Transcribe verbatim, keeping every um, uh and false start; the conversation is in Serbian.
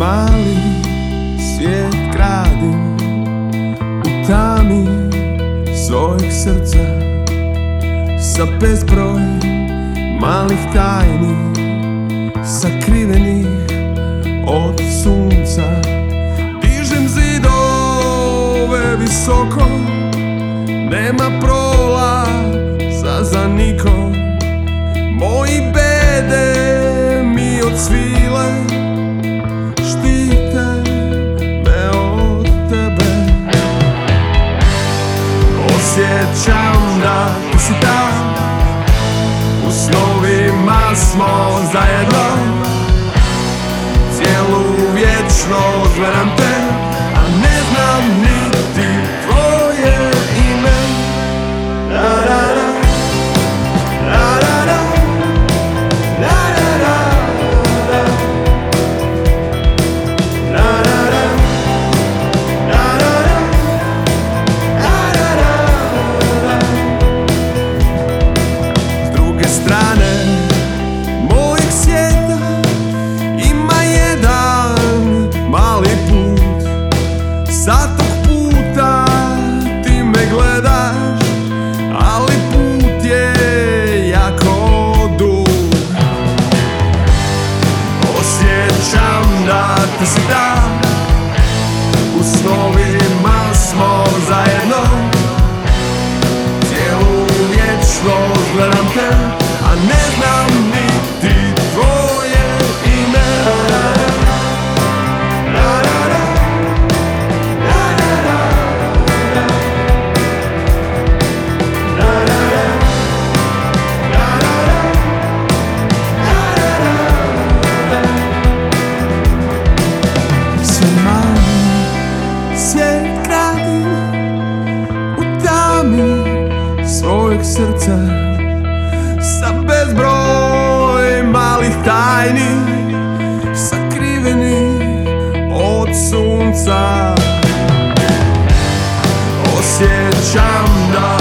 mali svijet gradim u tami svojeg srca, sa bezbroj malih tajni sakrivenih od sunca. Dižem zidove visoko, nema prolaza za nikom. Moji bede mi od svile štite me od tebe. Osjećam da ti si tam, u snovima smo zajedno. Cijelu vječnost gledam te, a ne znam niti tvoje ime. Da, da, da. Sa tog puta ti me gledaš, ali put je jako dug. Osjećam da ti si tam, u snovima smo zajedno. Cijelu vječnost gledam te, a ne znam niti tvoje ime. Svojeg srca, sa bezbroj malih tajni sakriveni od sunca. Osjećam da